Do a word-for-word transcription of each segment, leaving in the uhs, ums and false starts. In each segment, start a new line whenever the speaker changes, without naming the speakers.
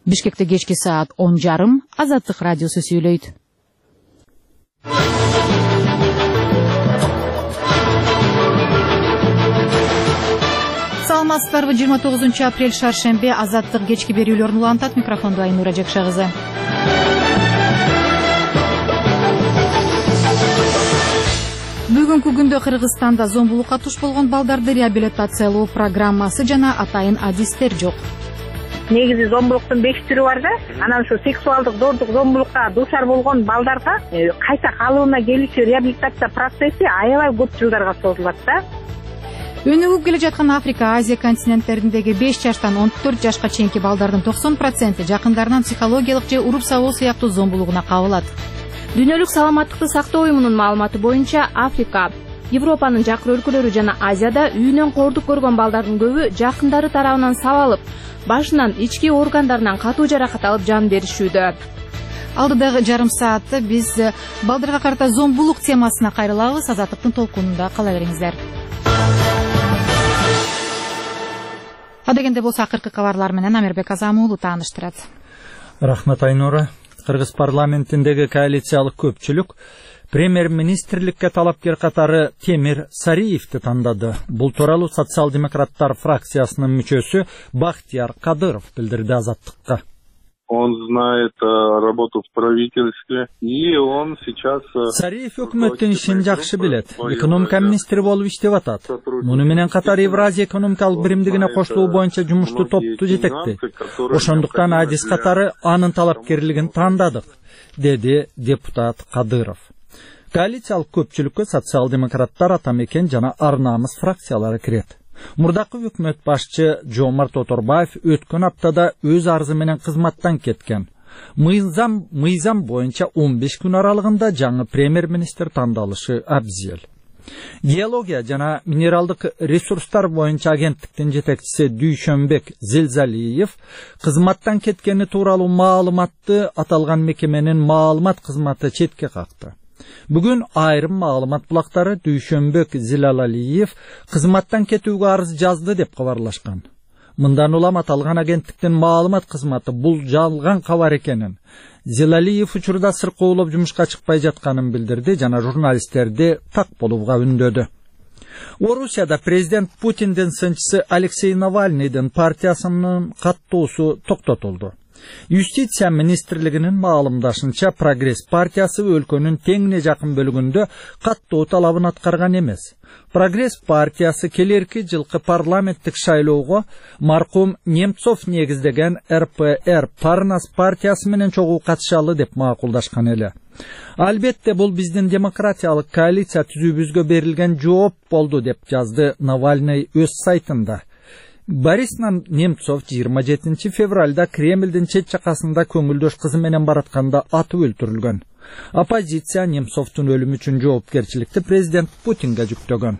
Бишкекте кечки саат он жарым Азаттык радиосу сүйлөйт. Саламатсыздарбы? жыйырма тогузунчу апрель шаршембе Азаттык кечки берүүлөрүн улантат. Микрофонду Айнура Жакша кызы. Бүгүнкү күндө Кыргызстанда зомбулукка туш болгон балдарды реабилитациялоо программасы жана атайын адистер жок.
Негизи зомбулуктун беш түрү бар да. Анан ушу сексуалдык зордук зомбулукка дуушар болгон балдарга кайта калыбына келүүчү реабилитация процесси аябай көп жылдарга созулат да.
Өнүгүп келе жаткан Африка, Азия континенттериндеги беш жаштан он төрт жашка чейинки балдардын токсон проценти жакындарынан психологиялык же уруп сабоо сыяктуу зомбулугуна кабылат.
Дүйнөлүк саламаттыкты сактоо уюмунун маалыматы боюнча Африка, Европанын жакыр өлкөлөрү жана Азияда үйүнөн кордук көргөн балдардын көбү жакындары тарабынан сабалып, башынан ички органдарынан катуу жаракат алып жан беришүүдө.
Алдыдагы жарым саатта биз балдарга карата зомбулук темасына кайрылабыз. Азаттыктын толкунунда кала бериңиздер. Адегенде болсо акыркы кабарлар менен Амирбек Азам уулу тааныштырат.
Рахмат Айнура. Кыргыз парламентиндеги коалициялык көпчүлүк премьер-министрликке талапкер катары Темир Сариевди тандады. Бул тууралуу социал-демократтар фракциясынын мүчөсү Бахтияр Кадыров билдирди Азаттыкка.
Он знает работу в правительстве, и он сейчас...
Сариев өкмөттүн ишин жакшы билет. Экономика министри болуп иштеп атат. Муну менен катар Евразия экономикалык биримдигине коштулуу боюнча жумуштуу топту жетектейт. Ошондуктан адис катары анын талапкерлигин тандадык, деди депутат Кадыров. Коалициялык көпчүлүккө социал-демократтар, Атамекен жана Ар Намыс фракциялары кирет. Мурдакы өкмөт башчы Жомарт Оторбаев өткөн аптада өз арызы менен кызматтан кеткен. Мыйзам мыйзам боюнча он беш күн аралыгында жаңы премьер-министр тандалышы абзел. Геология жана минералдык ресурстар боюнча агенттиктин жетекчиси Дүйшөнбек Зелзалиев кызматтан кеткени тууралуу маалыматты аталган мекеменин маалымат кызматы четке какты. Бүгүн айрым маалымат булактары Дүйшөнбек Зелзалиев кызматтан кетүүгө арыз жазды деп кабарлашкан. Мындан улам аталган агенттиктин маалымат кызматы бул жалган кабар экенин, Зелзалиев учурда сыркоолоп жумушка чыкпай жатканын билдирди жана журналисттерди так болууга үндөдү. Орусияда президент Путиндин сынчысы Алексей Навальныйдын партиясынын каттоосу токтотулду. Юстиция министрлигинин маалымдашынча Прогресс партиясы өлкөнүн теңине жакын бөлүгүндө каттоо талабын аткарган эмес. Прогресс партиясы келерки жылкы парламенттик шайлоого маркум Немцов негиздеген эр пэ эр Парнас партиясы менен чогуу катышалы деп макулдашкан эле. Албетте бул биздин демократиялык коалиция түзүүбүзгө берилген жооп болду деп жазды Навальный өз сайтында. Борис Немцов жыйырма жетинчи февралда Кремлдин чет жакасында көңүлдөш кызы менен баратканда атып өлтүрүлгөн. Оппозиция Немцовдун өлүмү үчүн жоопкерчиликти президент Путинге жүктөгөн.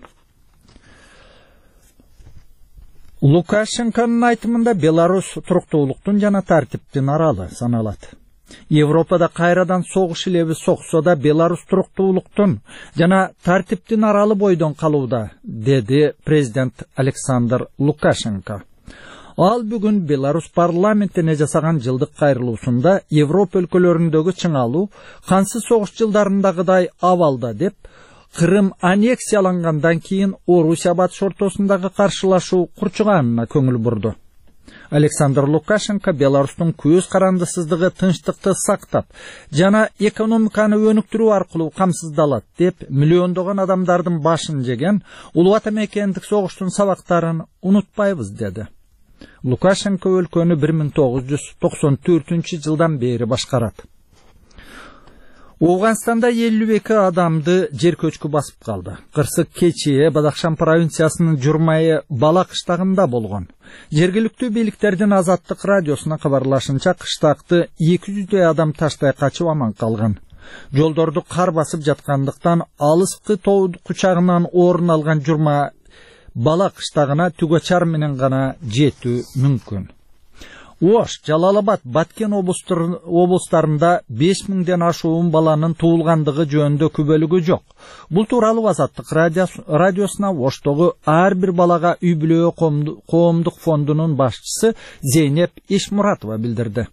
Лукашенконун айтымында Беларусь туруктуулуктун жана тартиптин аралы саналат. Европада кайрадан согуш илеби соксо да Беларусь туруктуулуктун жана тартиптин аралы бойдон калууда, деди президент Александр Лукашенко. Ал бүгүн Беларусь парламентине жасаган жылдык кайрылуусунда Европа өлкөлөрүндөгү чыңалуу кансыз согуш жылдарындагыдай абалда деп, Кырым аннексиялангандан кийин Орусия батыш ортосундагы каршылашуу курчуганына көңүл бурду. Александр Лукашенко Беларустун көз карандысыздыгы тынчтыкты сактап жана экономиканы өнүктүрүү аркылуу камсыздалат деп миллиондогон адамдардын башын жеген улуу атамекендик согуштун сабактарын унутпайбыз деди. Лукашенко өлкөнү бир миң тогуз жүз токсон төртүнчү жылдан бери башкарат. Оғанстанда элүү эки адамды жер көчкү басып калды. Кырсык кечээ Бадахшан провинциясынын Журмайы Бала кыштагында болгон. Жергиликтүү бийликтердин Азаттык радиосуна кабарлашынча кыштакты эки жүздөй адам таштай качып аман калган. Жолдорду кар басып жаткандыктан алыскы тоодун кучагынан орун алган Журма Бала кыштагына Түгөчар менен гана жетүү мүмкүн. Ош, Жалалабад, Баткен облустарында беш миңден ашуун баланын туулгандыгы жөнүндө күбөлүгү жок. Бул тууралуу Азаттык радиосуна Оштогу ар бир балага үй бүлө коомдук фондунун башчысы Зейнеп Ишмуратова билдирди.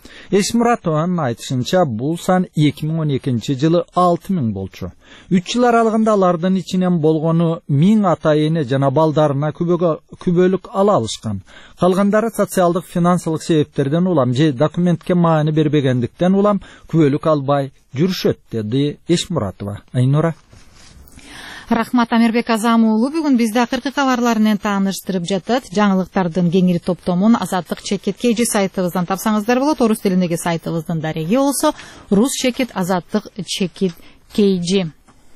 Эшмуратованын айтышынча, бул сан эки миң он экинчи жылы алты миң болчу. үч жыл аралыгында алардын ичинен болгону миң ата-эне жана балдарына күбөлүк ала алышкан. Калгандары социалдык финансылык себептерден улам же документке маани бербегендиктен улам күбөлүк албай жүрүшөт, деди Эшмуратова. Айнура.
Рахмат, Амирбек Азам уулу бүгүн бизде акыркы кабарлар менен тааныштырып жатат. Жаңылыктардын кеңири топтомун Азаттык Чекит кей джи сайтыбыздан тапсаңыздар болот. Орус тилиндеги сайтыбыздын дареги болсо Рус Чекит Азаттык Чекит кей джи.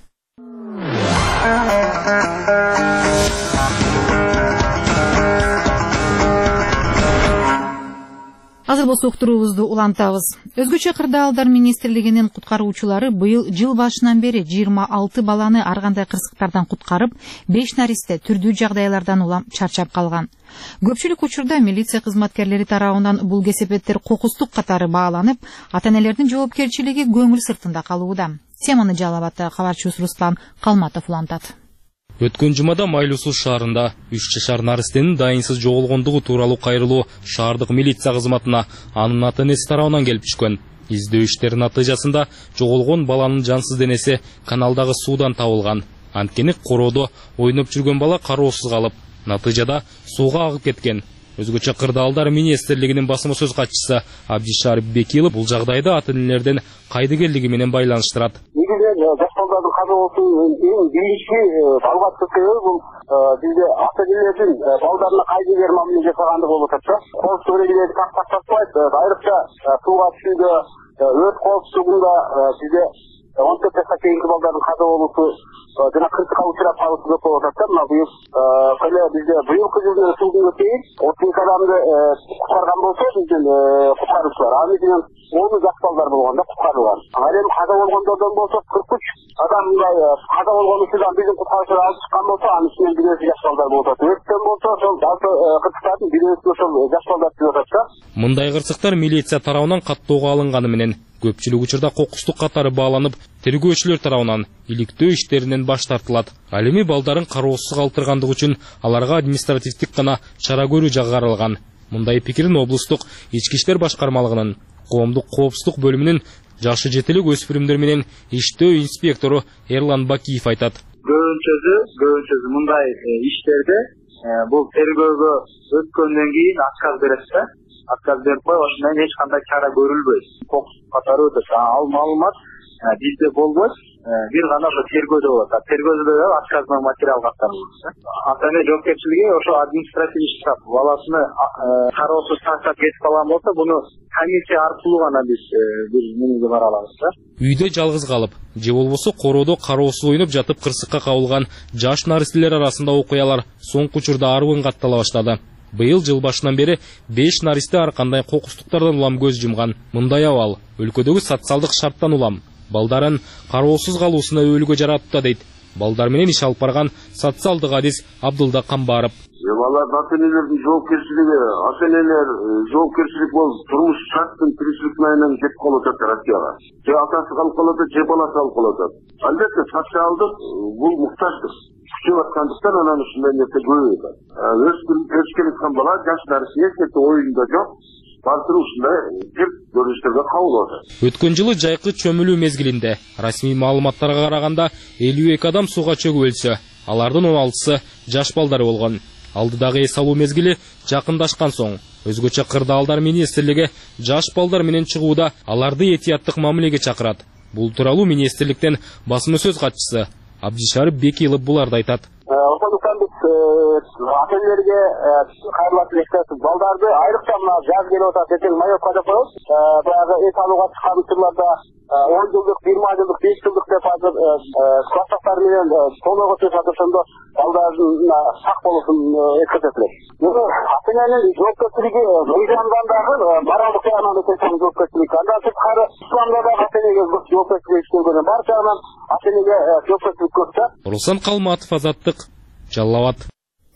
Азыр болсо уктуруубузду улантабыз. Өзгөчө кырдаалдар министрлигинин куткаруучулары быйыл жыл башынан бери жыйырма алты баланы ар кандай кырсыктардан куткарып, беш наристе түрдүү жагдайлардан улам чарчап калган. Көпчүлүк учурда милиция кызматкерлери тарабынан бул кесепеттер кокустук катары бааланып, ата-энелердин жоопкерчилиги көңүл сыртында калууда. Теманы Жалал Абадта кабарчыбыз Руслан Калматов улантат.
Өткөн жумада Майлуу шаарында үч жашар наристенин дайынсыз жоголгондугу тууралуу кайрылуу шаардык милиция кызматына анын ата-энеси тарабынан келип түшкөн. Издөө иштеринин натыйжасында жоголгон баланын жансыз денеси каналдагы суудан табылган. Анткени короодо ойноп жүргөн бала кароосуз калып, натыйжада сууга агып кеткен. Өзгөчө кырдаалдар министрлигинин басма сөз катчысы Абдишарып Бекилов бул жагдайды ата-энелердин кайдыгерлиги менен байланыштырат.
Жаш балдардын казалуусунун эң биринчи алгачкы себеби бул бизде ата-энелердин балдарына кайдыгер мамиле жасагандыгы болуп атат. Коопсуздук эрежелери сакталбайт. Айрыкча сууга түшүүдө, өрт коопсуздугунда бизде он төрт жашка чейинки балдардын каза болуусу жана кырсыкка учурап калуусу көп болуп атат. Мына быйыл эле бизде быйылкы жылдын суугунга чейин отуз эки адамды куткарган болсо биздин куткаруучулар, ал менен он жаш балдар болгондо куткарылган. Ал эми каза болгондордон болсо кырк үч адам мындай каза болгон учурдан биздин куткаруучулар алып чыккан болсо, анын ичинен бирөөсү жаш балдар болуп атат. Өрттөн болсо ошол жалпы кырсыктардын бирөөсү ошол жаш балдар болуп атат да.
Мындай кырсыктар милиция тарабынан каттоого алынганы менен көпчүлүк учурда кокустук катары бааланып, тергөөчүлөр тарабынан иликтөө иштеринен баш тартылат. Ал эми балдарын кароосуз калтыргандыгы үчүн аларга административдик гана чара көрүү жагы каралган. Мындай пикирин облустук ички иштер башкармалыгынын коомдук коопсуздук бөлүмүнүн жашы жетелик өспүрүмдөр менен иштөө инспектору Эрлан Бакиев айтат.
Көбүнчөсү, көбүнчөсү мындай иштерде бул тергөөгө өткөндөн кийин отказ берет да. Отказ берип коюп, ошондон эч кандай чара көрүлбөйт. Кокустук катары өтөт. Ал маалымат бизде болбойт, бир гана ошо тергөөдө болот. Тергөөдө да отказ менен материал каттырылат. Ата-эне жоопкерчилиги ошо административдик штраф. Баласыны кароосуз таштап кетип калган болсо, буну комиссия аркылуу гана биз бир менеге бара алабыз да.
Үйдө жалгыз калып, же болбосо короодо кароосуз ойноп жатып кырсыкка кабылган жаш наристелер арасында окуялар соңку учурда арбын каттала баштады. Быйыл жыл башынан бери беш наристе ар кандай кокустуктардан улам көз жумган. Мындай абал өлкөдөгү социалдык шарттан улам балдарын кароосуз калуусуна өбөлгө жаратты дейт балдар менен иш алып барган социалдык адис Абдулда Камбаров.
Балдар ата-энелердин жоопкерчилиги, ата-энелер жоопкерчилик болуп турмуш шарттын тиричилик менен кетип калып атат Россияга. Же атасы калып калат, же баласы калып калат. Албетте социалдык бул муктаждык. Күчөп аткандыктан анан ушундай нерсе көбөйөт. Өспүрүм келаткан бала жаш нарсе эсепте оюнда жок. Балтыр ушундай бир көрүнүштөргө кабыл атат.
Өткөн жылы жайкы чөмүлүү мезгилинде расмий маалыматтарга караганда элүү эки адам сууга чөгүп өлсө, алардын он алтысы жаш балдар болгон. Алдыдагы эс алуу мезгили жакындашкан соң, өзгөчө кырдаалдар министрлиги жаш балдар менен чыгууда аларды этияттык мамилеге чакырат. Бул тууралуу министрликтен басма сөз катчысы Абдишарып Бекилов буларды айтат.
Ошондуктан биз ата-энелерге кайрылат элек балдарды айрыкча мына жаз келип атат, эртең маёкка деп коебуз. Баягы эс алууга чыккан учурларда он жылдык, жыйырма жылдык, беш жылдык деп азыр классташтар менен толук өтүшөт. Ошондо балдардын сак болушун эскертет элек. Ата-эненин жоопкерчилиги мыйзамдан дагы баардык жагынан өтөсөн жоопкерчилик. Андан сырткары исламда да ата-энеге жоопкерчилик иштелген. Бар жагынан ата-энеге жоопкерчилик көп да.
Руслан Калматов, Азаттык, Жалал Абад.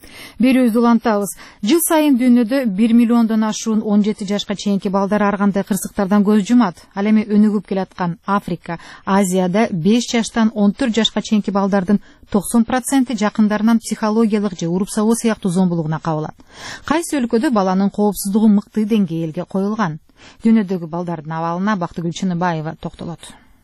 Берүүбүздү улантабыз. Жыл сайын дүйнөдө бир миллиондон ашуун он жети жашка чейинки балдар ар кандай кырсыктардан көз жумат. Ал эми өнүгүп келаткан Африка, Азияда беш жаштан он төрт жашка чейинки балдардын токсон проценти жакындарынан психологиялык же уруп-сабоо сыяктуу зомбулугуна кабылат. Кайсы өлкөдө баланын коопсуздугу мыкты деңгээлге коюлган? Дүйнөдөгү балдардын абалына Бактыгүл Чыныбаева токтолот.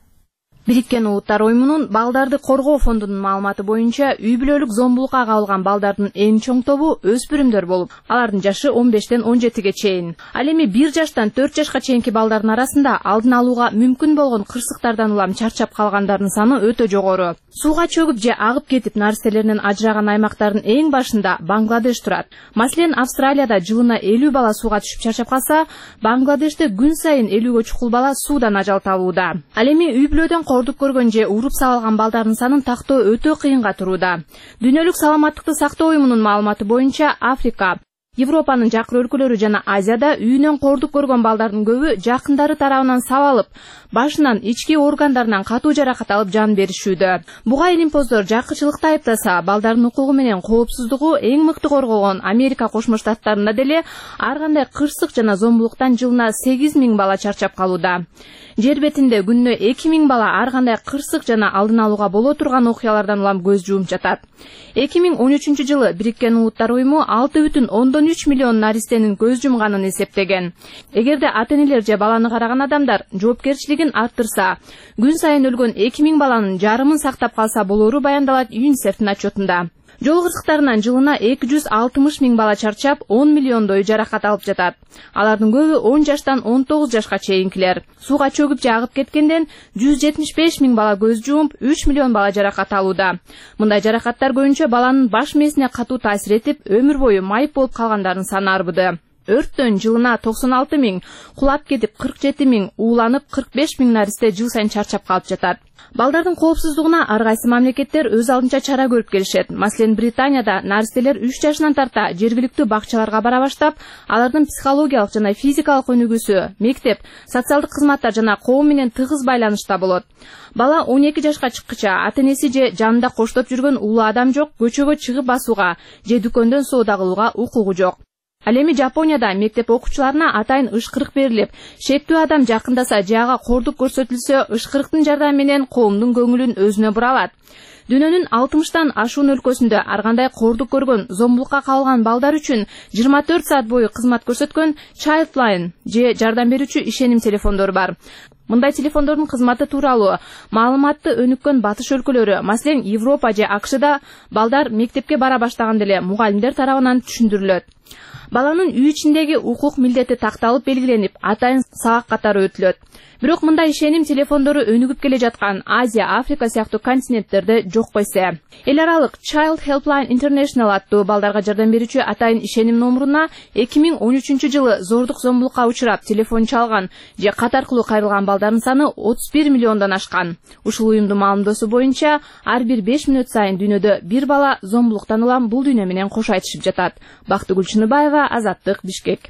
Бириккен Улуттар Уюмунун балдарды коргоо фондунун маалыматы боюнча үй бүлөлүк зомбулукка кабылган балдардын эң чоң тобу өспүрүмдөр болуп, алардын жашы он бештен он жетиге чейин. Ал эми бир жаштан төрт жашка чейинки балдардын арасында алдын алууга мүмкүн болгон кырсыктардан улам чарчап калгандардын саны өтө жогору. Сууга чөгүп же агып кетип наристелеринен ажыраган аймактардын эң башында Бангладеш турат. Маселен, Австралияда жылына элүү бала сууга түшүп чарчап калса, Бангладеште күн сайын элүүгө чукул бала суудан ажал табууда. Ал эми үй бүлөдөн кордук көргөн же уруп сабалган балдардын санын тактоо өтө кыйынга турууда. Дүйнөлүк саламаттыкты сактоо уюмунун маалыматы боюнча Африка, Европанын жакыр өлкөлөрү жана Азияда үйүнөн кордук көргөн балдардын көбү жакындары тарабынан сабалып, башынан ички органдарынан катуу жаракат алып жан беришүүдө. Буга илимпоздор жакырчылыкты айыптаса, балдардын укугу менен коопсуздугу эң мыкты корголгон Америка Кошмо Штаттарында деле ар кандай кырсык жана зомбулуктан жылына сегиз миң бала чарчап калууда. Жер бетинде күнүнө эки миң бала ар кандай кырсык жана алдын алууга боло турган окуялардан улам көз жумуп жатат. эки миң он үчүнчү жылы Бириккен Улуттар Уюму алты бүтүн ондон үч миллион наристенин көз жумганын эсептеген. Эгерде ата-энелер же баланы караган адамдар жоопкерчилигин арттырса, күн сайын өлгөн эки миң баланын жарымын сактап калса болору баяндалат ЮНИСЕФтин отчетунда. Жол кырсыктарынан жылына эки жүз алтымыш миң бала чарчап, он миллиондой жаракат алып жатат. Алардын көбү он жаштан он тогуз жашка чейинкилер. Сууга чөгүп же агып кеткенден жүз жетимиш беш миң бала көз жумуп, үч миллион бала жаракат алууда. Мындай жаракаттар көбүнчө баланын баш мээсине катуу таасир этип, өмүр бою майып болуп калгандардын саны арбыды. Өрттөн жылына токсон алты миң, кулап кетип кырк жети миң, ууланып кырк беш миң наристе жыл сайын чарчап калып жатат. Балдардын коопсуздугуна ар кайсы мамлекеттер өз алдынча чара көрүп келишет. Маселен, Британияда наристелер үч жашынан тарта жергиликтүү бакчаларга бара баштап, алардын психологиялык жана физикалык өнүгүүсү, мектеп, социалдык кызматтар жана коом менен тыгыз байланышта болот. Бала он эки жашка чыккыча ата-энеси же жанында коштоп жүргөн улуу адам жок, көчөгө чыгып басууга же дүкөндөн соода кылууга укугу жок. Ал эми Жапонияда мектеп окуучуларына атайын ышкырык берилип, шектүү адам жакындаса же ага кордук көрсөтүлсө, ышкырыктын жардамы менен коомдун көңүлүн өзүнө бура алат. Дүйнөнүн алтымыштан ашуун өлкөсүндө ар кандай кордук көргөн, зомбулукка кабылган балдар үчүн жыйырма төрт саат бою кызмат көрсөткөн Childline же жардам берүүчү ишеним телефондору бар. Мындай телефондордун кызматы тууралуу маалыматты өнүккөн батыш өлкөлөрү, маселен Европа же АКШда балдар мектепке бара баштаган деле мугалимдер тарабынан түшүндүрүлөт. Баланын үй ичиндеги укук милдети такталып белгиленип, атайын сабак катары өтүлөт. Бирок мындай ишеним телефондору өнүгүп келе жаткан Азия, Африка сыяктуу континенттерде жок койсо. Эл аралык Child Helpline International аттуу балдарга жардам берүүчү атайын ишеним номуруна эки миң он үчүнчү жылы зордук зомбулукка учурап телефон чалган же кат аркылуу кайрылган балдардын саны отуз бир миллиондон ашкан. Ушул уюмдун маалымдоосу боюнча ар бир беш мүнөт сайын дүйнөдө бир бала зомбулуктан улам бул дүйнө менен кош айтышып жатат. Бактыгүл Чыныбаева, Азаттык, Бишкек.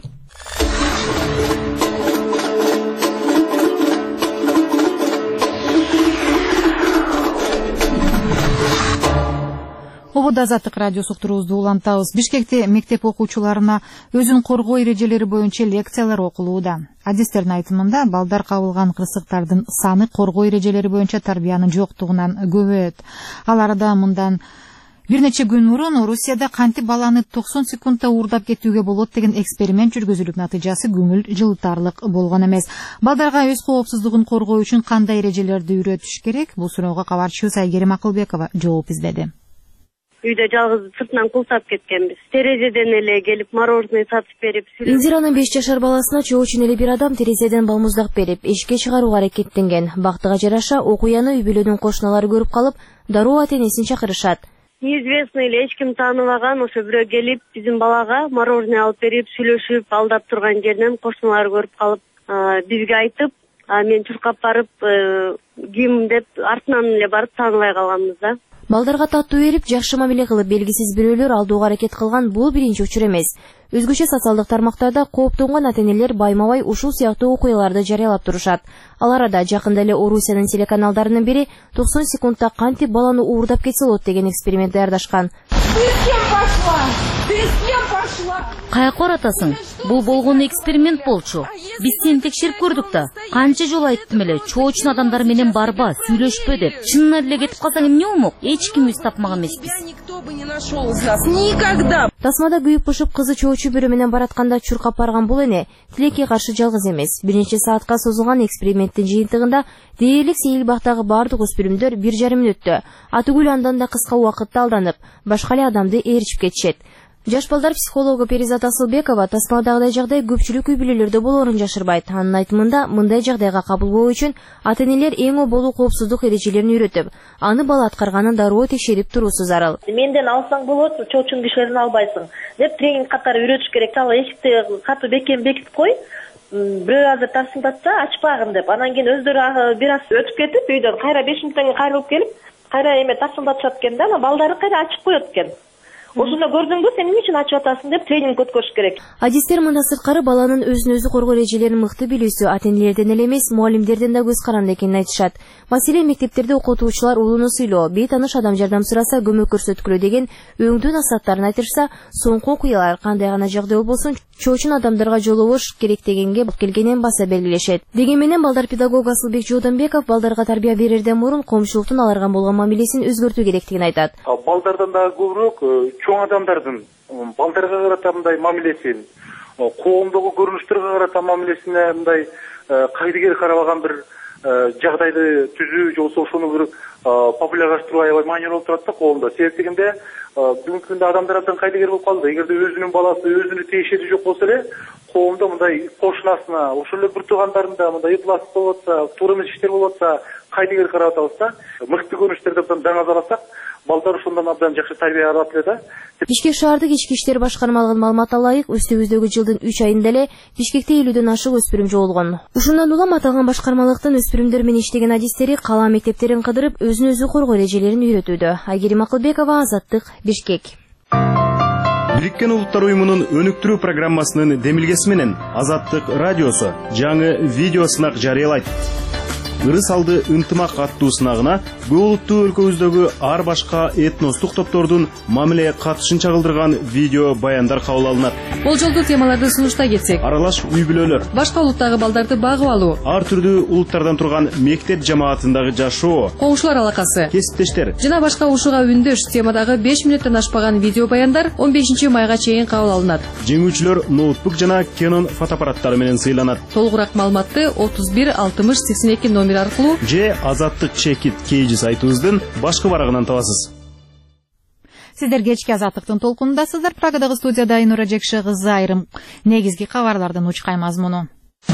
Обода Азаттык радиосу уктуруубузду улантабыз. Бишкекте мектеп окуучуларына өзүн коргоо эрежелери боюнча лекциялар окулууда. Адистердин айтымында балдар кабылган кырсыктардын саны коргоо эрежелери боюнча тарбиянын жоктугунан көбөйөт. Ал арада мындан бир нече күн мурун Орусияда кантип баланы токсон секундта уурдап кетүүгө болот деген эксперимент жүргүзүлүп, натыйжасы көңүл жылытарлык болгон эмес. Балдарга өз коопсуздугун коргоо үчүн кандай эрежелерди үйрөтүш керек? Бул суроого кабарчыбыз Айгерим Акылбекова жооп издеди.
Үйдө жалгыз сыртынан кул сап кеткенбиз. Терезеден эле келип мороженое сатып берип.
Индиранын беш жашар баласына чоо үчүн эле бир адам терезеден балмуздак берип, эшикке чыгарууга аракеттенген. Бактыга жараша окуяны үй бүлөнүн кошуналары көрүп калып, дароо ата-энесин чакырышат.
Неизвестный эле, эч ким тааныбаган ошо бирөө келип, биздин балага мороженое алып берип, сүйлөшүп, алдап турган жеринен кошуналары көрүп калып, бизге айтып, мен чуркап барып, ким деп артынан эле барып тааныбай калганбыз да.
Балдарга таттуу берип, жакшы мамиле кылып, белгисиз бирөөлөр алдууга аракет кылган бул биринчи учур эмес. Өзгөчө социалдык тармактарда кооптонгон ата-энелер байма-бай ушул сыяктуу окуяларды жарыялап турушат. Ал арада жакында эле Орусиянын телеканалдарынын бири токсон секундта кантип баланы уурдап кетсе болот деген эксперимент даярдашкан.
Ты с кем пошла? Ты Каяка баратасың? Бул болгон эксперимент болчу. Биз сени текшерип көрдүк да. Канча жолу айттым эле, чоочун адамдар менен барба, сүйлөшпө деп. Чынына деле кетип калсаң эмне болмок? Эч ким үз тапмаган эмеспиз.
Никогда. Тасмада күйүп пышып кызы чоочу бирөө менен баратканда чуркап барган бул эне тилекке каршы жалгыз эмес. Бир нече саатка созулган эксперименттин жыйынтыгында дээрлик сейил бактагы бардык өспүрүмдөр бир жарым мүнөттө атүгүл андан да кыска убакытта алданып, башка эле адамды ээрчип кетишет. Жаш балдар психологу Перизат Асылбекова тасмадагыдай жагдай көпчүлүк үй бүлөлөрдө болоорун жашырбайт. Анын айтымында, мындай жагдайга кабыл болуу үчүн ата-энелер эң оболу коопсуздук эрежелерин үйрөтүп, аны бала аткарганын дароо текшерип туруусу зарыл.
Менден алсаң болот, чоочун кишилерин албайсың деп тренинг катары үйрөтүш керек. Ал эшикти катуу бекем бекитип кой. Бирөө азыр тарсыңдатса ачпагын деп. Анан кийин өздөрү бир аз өтүп кетип, үйдөн кайра беш мүнөттөн кийин кайрылып келип, кайра эме тарсыңдатышат экен да, анан балдары кайра ачып коет экен. Ошондо көрдүңбү, сен эмне үчүн ачып атасың деп тренинг өткөрүш керек.
Адистер мында сырткары баланын өзүн өзү коргоо эрежелерин мыкты билүүсү ата-энелерден эле эмес, мугалимдерден да көз каранды экенин айтышат. Маселен, мектептерде окутуучулар улууну сыйлоо, бейтаныш адам жардам сураса көмөк көрсөткүлө деген өңдүү насааттарын айтышса, соңку окуялар кандай гана жагдай болбосун чоочун адамдарга жолобош керек дегенге келгенин баса белгилешет. Деген менен балдар педагогу Асылбек Жодонбеков балдарга тарбия берерден мурун коомчулуктун аларга болгон мамилесин өзгөртүү керектигин айтат.
Балдардан да көбүрөөк чоң адамдардын балдарга карата мындай мамилесин, коомдогу көрүнүштөргө карата мамилесине мындай кайдыгер карабаган бир жагдайды түзүү же болбосо ошону бир популярдаштыруу аябай маанилүү болуп турат да коомдо. Себеп дегенде бүгүнкү күндө адамдар абдан кайдыгер болуп калды. Эгерде өзүнүн баласы өзүнө тиешеси жок болсо эле, коомдо мындай кошунасына, ошол эле бир туугандарында мындай ыпластык болуп атса, туура эмес иштер болуп атса, кайдыгер карап атабыз да. Мыкты көрүнүштөрдү абдан даңазаласак, балдар ошондон абдан жакшы тарбия алат эле да.
Бишкек шаардык ички иштер башкармалыгынын маалыматына ылайык, өстүбүздөгү жылдын үч айында эле Бишкекте элүүдөн ашык өспүрүм жоголгон. Ушундан улам аталган башкармалыктын өспүрүмдөр менен иштеген адистери кала мектептерин кыдырып, өзүн өзү коргоо эрежелерин үйрөтүүдө. Айгерим Акылбекова, Азаттык, Бишкек.
Бириккен Улуттар уюмунун өнүктүрүү программасынын демилгеси менен Азаттык радиосу жаңы видео сынак жарыялайт. Ырыс алды ынтымак аттуу сынагына көп улуттуу өлкөбүздөгү ар башка этностук топтордун мамиле катышын чагылдырган видео баяндар кабыл алынат.
Болжолдуу темаларды сунуштай кетсек:
аралаш үй бүлөлөр,
башка улуттагы балдарды багып алуу,
ар түрдүү улуттардан турган мектеп жамаатындагы жашоо,
коңшулар алакасы,
кесиптештер
жана башка ушуга үндөш темадагы беш мүнөттөн ашпаган видео баяндар он бешинчи майга чейин кабыл алынат.
Жеңүүчүлөр ноутбук жана Canon фотоаппараттары менен сыйланат.
Толугураак маалыматты отуз бир алтымыш сексен эки номер аркылуу
же Азаттык чекит кейжи сайтыбыздын башкы барагынан табасыз.
Сиздер кечки Азаттыктын толкунундасыздар. Прагадагы студияда Айнура Жекши кызы айрым негизги кабарлардын учкай мазмуну.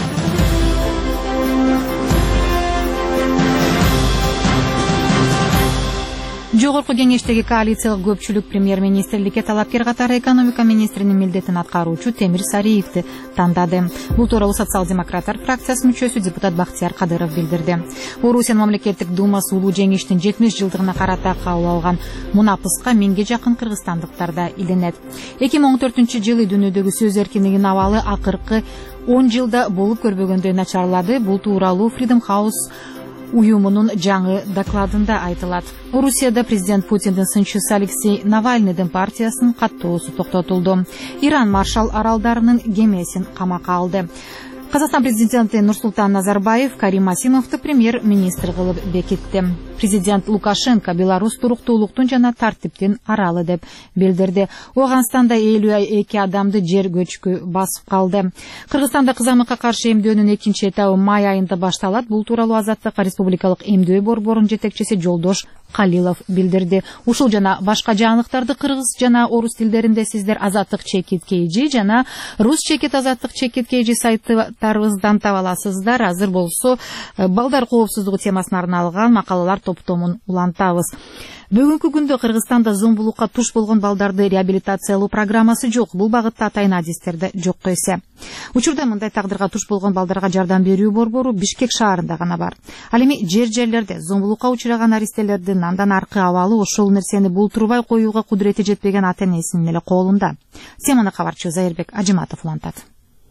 Жогорку кеңештеги коалициялык көпчүлүк премьер-министрликке талапкер катары экономика министринин милдетин аткаруучу Темир Сариевди тандады. Бул тууралуу социал-демократтар фракциясынын мүчөсү депутат Бактияр Кадыров билдирди. Орусия мамлекеттик думасы улуу жеңиштин жетимиш жылдыгына карата кабыл алган мунапыска миңге жакын кыргызстандыктар да иленет. эки миң он төртүнчү жылы дүйнөдөгү сөз эркиндигинин абалы акыркы он жылда болуп көрбөгөндөй начарлады. Бул тууралуу Freedom House уюмунун жаңы докладында айтылат. Орусияда президент Путиндин сынчысы Алексей Навальныйдын партиясынын каттоосу токтотулду. Иран Маршал аралдарынын кемесин камакка алды. Казакстан президенти Нурсултан Назарбаев Карим Масимовду премьер-министр кылып бекитти. Президент Лукашенко Беларусь туруктуулуктун жана тартиптин аралы деп билдирди. Оганстанда элүү эки адамды жер көчкү басып калды. Кыргызстанда кызамыкка каршы эмдөөнүн экинчи этабы май айында башталат. Бул тууралуу Азаттык республикалык эмдөө борборунун жетекчиси Жолдош Калилов билдирди. Ушул жана башка жаңылыктарды кыргыз жана орус тилдеринде сиздер Азаттык чекит кейжи жана рус чекит Азаттык чекит кейжи сайттарыбыздан таба аласыздар. Азыр болсо балдар коопсуздугу темасына арналган макалалар топтомун улантабыз. Бүгүнкү күндө Кыргызстанда зомбулукка туш болгон балдарды реабилитациялоо программасы жок. Бул багытта атайын адистерде жок эсе. Учурда мындай тагдырга туш болгон балдарга жардам берүү борбору Бишкек шаарында гана бар. Ал эми жер-жерлерде зомбулукка учураган аристелердин андан аркы абалы ошол нерсени бултурбай коюуга кудурети жетпеген ата-энесинин эле колунда. Теманы кабарчы Зайырбек Ажыматов улантат.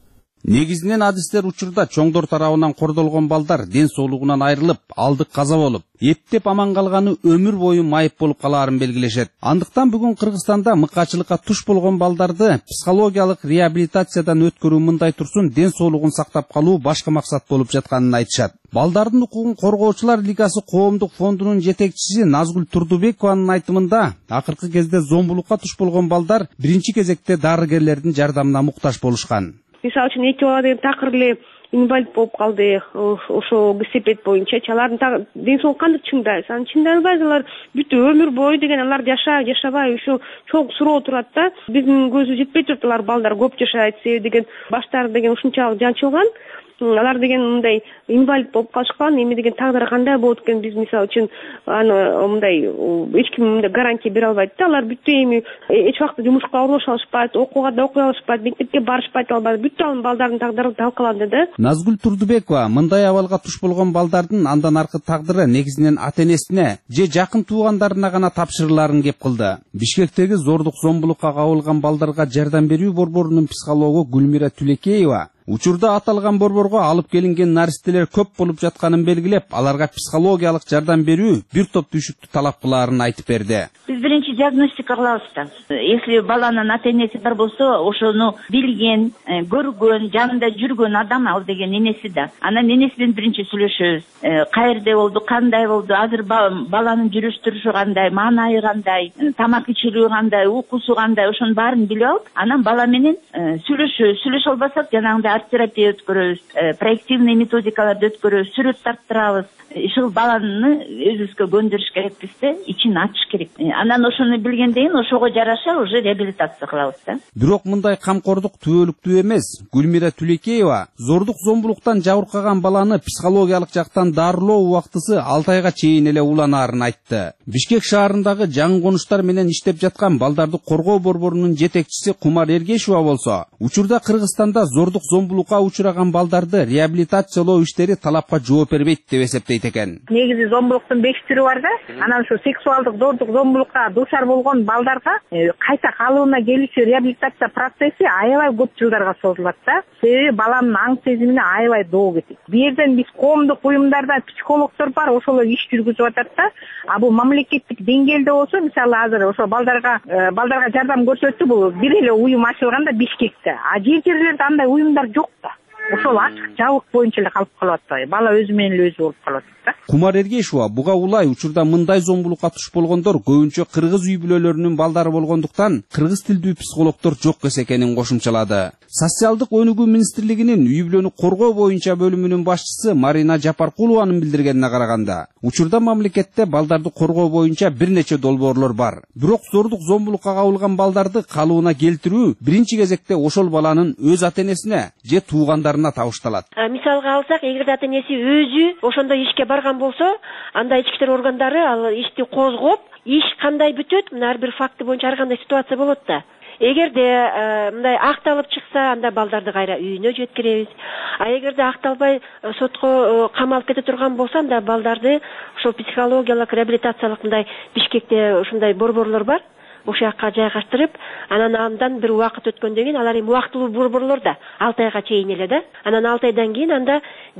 Негизинен адистер учурда чоңдор тарабынан кордолгон балдар ден соолугунан айрылып, алдык каза болуп, эптеп аман калганы өмүр бою майып болуп калаарын белгилешет. Андыктан бүгүн Кыргызстанда мыкачылыкка туш болгон балдарды психологиялык реабилитациядан өткөрүү мындай турсун ден соолугун сактап калуу башкы максат болуп жатканын айтышат. Балдардын укугун коргоочулар лигасы коомдук фондунун жетекчиси Назгүл Турдубекованын айтымында, акыркы кезде зомбулукка туш болгон балдар биринчи кезекте дарыгерлердин жардамына муктаж болушкан.
Мисалы үчүн эки бала деген такыр эле инвалид болуп калды, ошо кесепет боюнча. Алардын ден соолугу кандай чыңдайбыз? Анан чыңданбайбыз, алар бүт өмүр бою деген алар жашай, жашабай, ошо чоң суроо турат да. Биздин көзүбүз жетпей турат, алар балдар көп жашайт, себеби деген баштары деген ушунчалык жанчылган. Алар деген мындай инвалид болуп калышкан, эми деген тагдыры кандай болот экен, биз мисалы үчүн аны мындай эч ким мындай гарантия бере албайт да. Алар бүт эми эч убакта жумушка орношо алышпайт, окууга да окуй алышпайт, мектепке барышпайт албайт. Бүт балдардын тагдыры талкаланды да.
Назгүл Турдубекова мындай абалга туш болгон балдардын андан аркы тагдыры негизинен ата-энесине же жакын туугандарына гана тапшырыларын кеп кылды. Бишкектеги зордук зомбулукка кабылган балдарга жардам берүү борборунун психологу Гүлмира Түлекеева учурда аталган борборго алып келинген наристелер көп болуп жатканын белгилеп, аларга психологиялык жардам берүү бир топ түйшүктү талап кылаарын айтып берди.
Биз биринчи диагностика кылабыз да. Если баланын ата-энеси бар болсо, ошону билген, көргөн, жанында жүргөн адам ал деген энеси да. Анан энеси менен биринчи сүйлөшөбүз. Каерде болду, кандай болду, азыр баланын жүрүш-турушу кандай, маанайы кандай, тамак ичилүү кандай, уйкусу кандай, ошонун баарын билип алып, анан бала менен сүйлөшөбүз. Сүйлөшө албасак, жанагындай арт-терапия өткөрөбүз, проективный методикаларды өткөрөбүз, сүрөт тарттырабыз. Ушул баланы өзүбүзгө көндүрүш керекпиз да, ичин ачыш керек. Анан ошону билгенден кийин ошого жараша уже реабилитация кылабыз да.
Бирок мындай камкордук түбөлүктүү эмес. Гүлмира Түлекеева зордук зомбулуктан жабыркаган баланы психологиялык жактан дарылоо убактысы алты айга чейин эле уланаарын айтты. Бишкек шаарындагы жаңы конуштар менен иштеп жаткан балдарды коргоо борборунун жетекчиси Кумар Эргешова болсо, учурда Кыргызстанда зордук зомбулукка учураган балдарды реабилитациялоо иштери талапка жооп бербейт деп эсептейт экен.
Негизи зомбулуктун беш түрү бар да. Анан ушу сексуалдык зордук зомбулукка дуушар болгон балдарга кайта калыбына келүүчү реабилитация процесси аябай көп жылдарга созулат да. Себеби баланын аң сезимине аябай доо кетет. Бу жерден биз коомдук уюмдарда психологдор бар, ошолор иш жүргүзүп атат да. А бул мамлекеттик деңгээлде болсо, мисалы азыр ошо балдарга балдарга жардам көрсөтүү бул бир эле уюм ачылган да Бишкекте. А жер жерлерде андай уюмдар жок да. Ошол ачык жабык боюнча эле калып калып атпайбы? Бала өзү менен эле өзү болуп калып атат да.
Кумар Эргешова буга улай учурда мындай зомбулукка туш болгондор көбүнчө кыргыз үй бүлөлөрүнүн балдары болгондуктан кыргыз тилдүү психологдор жок экенин кошумчалады. Социалдык өнүгүү министрлигинин үй бүлөнү коргоо боюнча бөлүмүнүн башчысы Марина Жапаркулованын билдиргенине караганда, учурда мамлекетте балдарды коргоо боюнча бир нече долбоорлор бар. Бирок зордук зомбулукка кабылган балдарды калыбына келтирүү биринчи кезекте ошол баланын өз ата-энесине же туугандарына табышталат.
Мисалга алсак, эгерде ата-энеси өзү ошондой ишке барган болсо, анда ички иштер органдары ал ишти козгоп, иш кандай бүтөт, мына ар бир факты боюнча ар кандай ситуация болот да. Эгерде мындай акталып чыкса, анда балдарды кайра үйүнө жеткиребиз. А эгерде акталбай сотко камалып кете турган болсо, анда балдарды ошол психологиялык реабилитациялык мындай Бишкекте ушундай борборлор бар. Ошол жакка жайгаштырып, анан андан бир убакыт өткөндөн кийин алар эми убактылуу борборлор да алты айга чейин эле да. Анан алты айдан кийин анда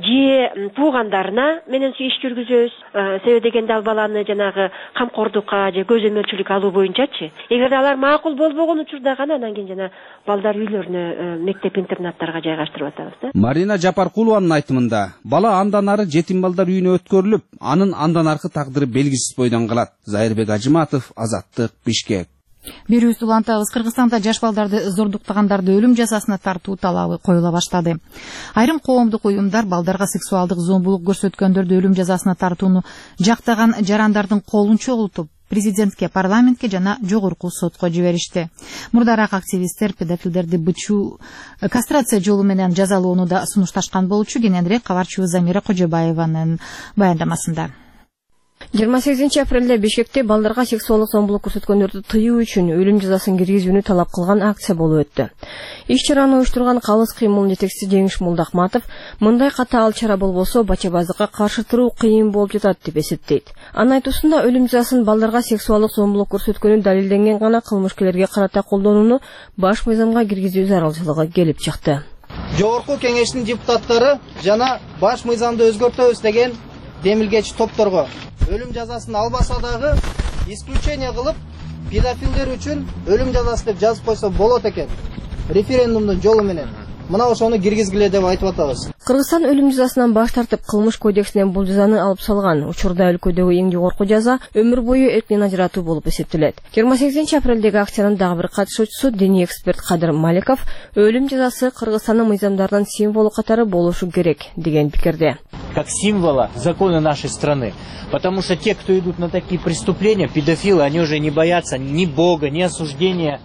же туугандарына менен иш жүргүзөбүз. Себеби дегенде ал баланы жанагы камкордукка же көзөмөлчүлүк алуу боюнчачы. Эгерде алар макул болбогон учурда гана анан кийин жана балдар үйлөрүнө, мектеп-интернаттарга жайгаштырып атабыз да.
Марина Жапаркулованын айтымында, бала андан ары жетим балдар үйүнө өткөрүлүп, анын андан аркы тагдыры белгисиз бойдон калат. Зайырбек Ажыматов, Азаттык, Бишкек.
Берүүбүз улантабыз. Кыргызстанда жаш балдарды зордуктагандарды өлүм жазасына тартуу талабы коюла баштады. Айрым коомдук уюмдар балдарга сексуалдык зомбулук көрсөткөндөрдү өлүм жазасына тартууну жактаган жарандардын колун чогултуп, президентке, парламентке жана жогорку сотко жиберишти. Мурдараак активисттер педофилдерди бычуу, кастрация жолу менен жазалоону да сунушташкан болчу. Кененирээк кабарчыбыз Замира Кожобаеванын баяндамасында.
жыйырма сегизинчи апрелде Бишкекте балдарга сексуалдык зомбулук көрсөткөндөрдү тыюу үчүн өлүм жазасын киргизүүнү талап кылган акция болуп өттү. Иш-чараны уюштурган Калыс кыймылынын жетекчиси Жеңиш Молдахматов мындай катаал чара болбосо бачабаздыкка каршы туруу кыйын болуп жатат деп эсептейт. Анын айтуусунда өлүм жазасын балдарга сексуалдык зомбулук көрсөткөнү далилденген гана кылмышкерлерге карата колдонууну баш мыйзамга киргизүү зарылчылыгы келип чыкты.
Жогорку кеңештин депутаттары жана баш мыйзамды өзгөртөбүз деген демилгечи топторго өлүм жазасын албаса дагы исключение кылып педофилдер үчүн өлүм жазасы деп жазып койсо болот экен. Референдумдун жолу менен. Мына ошону киргизгиле деп айтып атабыз.
Кыргызстан өлүм жазасынан баш тартып, кылмыш кодексинен бул жазаны алып салган. Учурда өлкөдөгү эң жогорку жаза өмүр бою эрктен ажыратуу болуп эсептелет. жыйырма сегизинчи апрелдеги акциянын дагы бир катышуучусу диний эксперт Кадыр Маликов өлүм жазасы Кыргызстандын мыйзамдарынын символу катары болушу керек деген пикирде.
Как символа закона нашей страны. Потому что те, кто идут на такие преступления, педофилы, они уже не боятся ни Бога, ни осуждения.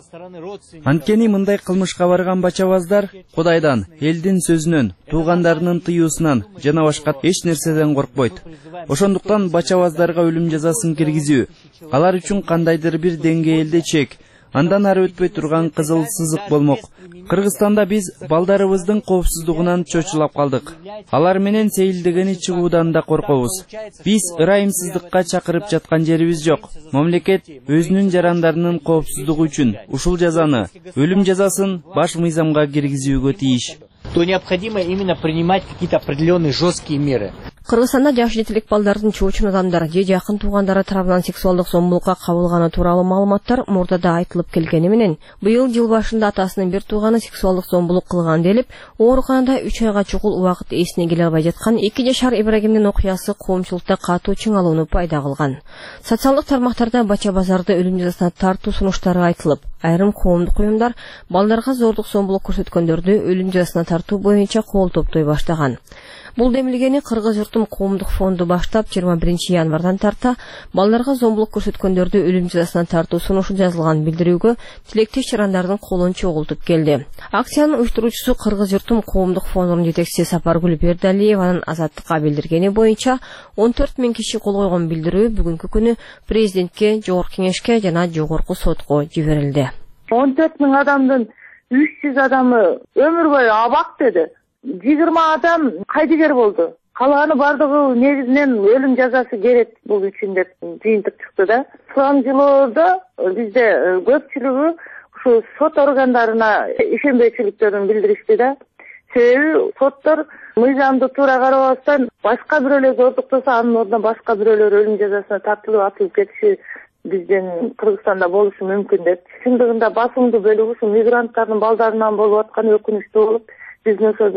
Анткени мындай кылмышка барган бачабаздар Кудайдан, элдин сөзүнөн, туугандарынын тыюусунан жана башка эч нерседен коркпойт. Ошондуктан бачабаздарга өлүм жазасын киргизүү алар үчүн кандайдыр бир деңгээлде чек, андан ары өтпөй турган кызыл сызык болмок. Кыргызстанда биз балдарыбыздын коопсуздугунан чочулап калдык. Алар менен сейилдегени чыгуудан да коркобуз. Биз ырайымсыздыкка чакырып жаткан жерибиз жок. Мамлекет өзүнүн жарандарынын коопсуздугу үчүн ушул жазаны, өлүм жазасын баш мыйзамга киргизүүгө тийиш.
То необходимо именно принимать какие-то определенные жесткие меры.
Кыргызстанда жаш жетилик балдардын чоочун адамдар же жакын туугандары тарабынан сексуалдык зомбулукка кабылганы тууралуу маалыматтар мурдада айтылып келгени менен, быйыл жыл башында атасынын бир тууганы сексуалдык зомбулук кылган делип, ооруканада үч айга чукул убакыт эсине келе албай жаткан эки жашар Ибрагимдин окуясы коомчулукта катуу чыңалууну пайда кылган. Социалдык тармактарда бача базарды өлүм жазасына тартуу сунуштары айтылып, айрым коомдук уюмдар балдарга зордук зомбулук көрсөткөндөрдү өлүм жазасына тартуу боюнча кол топтой баштаган. Бул демилгени Кыргыз журтум коомдук фонду баштап жыйырма биринчи январдан тарта балдарга зомбулук көрсөткөндөрдү өлүм жазасына тартуу сунушу жазылган билдирүүгө тилектеш жарандардын колун чогултуп келди. Акциянын уюштуруучусу Кыргыз журтум коомдук фондунун жетекчиси Сапаргүл Бердалиеванын Азаттыкка билдиргени боюнча он төрт миң киши кол койгон билдирүү бүгүнкү күнү президентке, жогорку кеңешке жана жогорку сотко жиберилди.
он төрт миң адамдын үч жүз адамы өмүр бою абак деди. жыйырма адам кайдыгер болду. Калганы бардыгы негизинен өлүм жазасы керек бул үчүн деп жыйынтык чыкты да. Сурамжылоодо бизде көпчүлүгү ушу сот органдарына ишенбейчиликтерин билдиришти да. Себеби соттор мыйзамды туура карабастан башка бирөөлөр зордуктаса анын ордуна башка бирөөлөр өлүм жазасына тартылып атылып кетиши биздин Кыргызстанда болушу мүмкүн деп. Чындыгында басымдуу бөлүгү ушу мигранттардын балдарынан болуп атканы өкүнүчтүү болуп, биздин ошо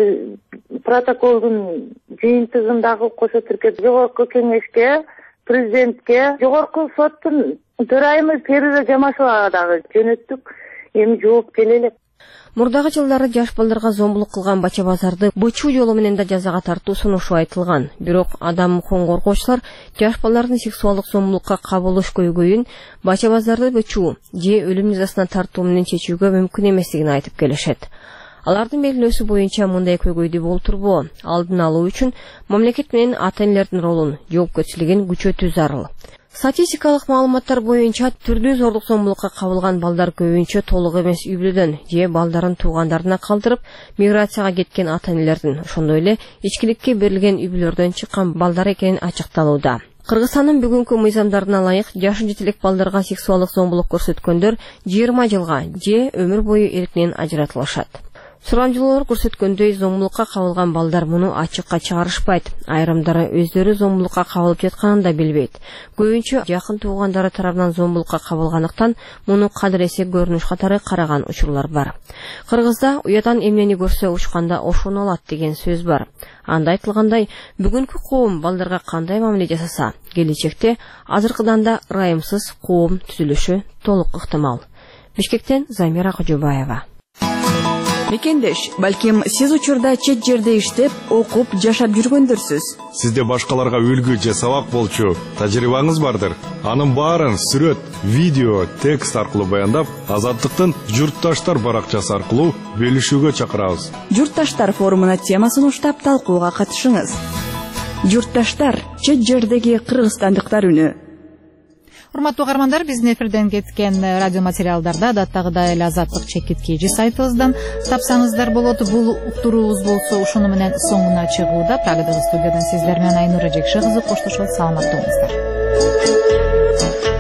протоколдун жыйынтыгындагы кошо тиркеп жогорку кеңешке, президентке, жогорку соттун төрайымы Периза Жамашевага дагы жөнөттүк. Эми жооп келе элек.
Мурдагы жылдары жаш балдарга зомбулук кылган бача базарды бычуу жолу менен да жазага тартуу сунушу айтылган. Бирок адам укугун коргоочулар жаш балдардын сексуалдык зомбулукка кабылыш көйгөйүн бача базарды бычуу же өлүм жазасына тартуу менен чечүүгө мүмкүн эместигин айтып келишет. Алардын белгилөөсү боюнча мындай көйгөйдү болтурбоо алдын алуу үчүн мамлекет менен ата-энелердин ролун, жоопкерчилигин күчөтүү зарыл. Статистикалык маалыматтар боюнча түрдүү зордук зомбулукка кабылган балдар көбүнчө толук эмес үй бүлөдөн же балдарын туугандарына калтырып миграцияга кеткен ата-энелердин, ошондой эле ичкиликке берилген үй бүлөлөрдөн чыккан балдар экени ачыкталууда. Кыргызстандын бүгүнкү мыйзамдарына ылайык жашы жетилик балдарга сексуалдык зомбулук көрсөткөндөр жыйырма жылга же өмүр бою эркинен ажыратылышат. Сурамжылоолор көрсөткөндөй зомбулукка кабылган балдар муну ачыкка чыгарышпайт. Айрымдары өздөрү зомбулукка кабылып жатканын да билбейт. Көбүнчө жакын туугандары тарабынан зомбулукка кабылгандыктан муну кадыресе көрүнүш катары караган учурлар бар. Кыргызда уятан эмнени көрсө учканда ошону алат деген сөз бар. Анда айтылгандай, бүгүнкү коом балдарга кандай мамиле жасаса, келечекте азыркыдан да ырайымсыз коом түзүлүшү толук ыктымал. Бишкектен Замира Кожобаева.
Мекендеш, балким сиз учурда чет жерде иштеп, окуп, жашап жүргөндөрсүз.
Сизде башкаларга үлгү же сабак болчу тажрыйбаңыз бардыр. Анын баарын сүрөт, видео, текст аркылуу баяндап, Азаттыктын Журтташтар баракчасы аркылуу бөлүшүүгө чакырабыз.
Журтташтар форумуна темасын уштап талкууга катышыңыз. Журтташтар, чет жердеги кыргызстандыктар үнү.
Урматтуу угармандар, биздин эфирден кеткен радио материалдарда адаттагыдай эле Азаттык чекиткейжи сайтыбыздан тапсаңыздар болот. Бул уктуруубуз болсо ушуну менен соңуна чыгууда. Прагадагы студиядан сиздер менен Айнура Жекше кызы коштошот. Саламаттуу болуңуздар.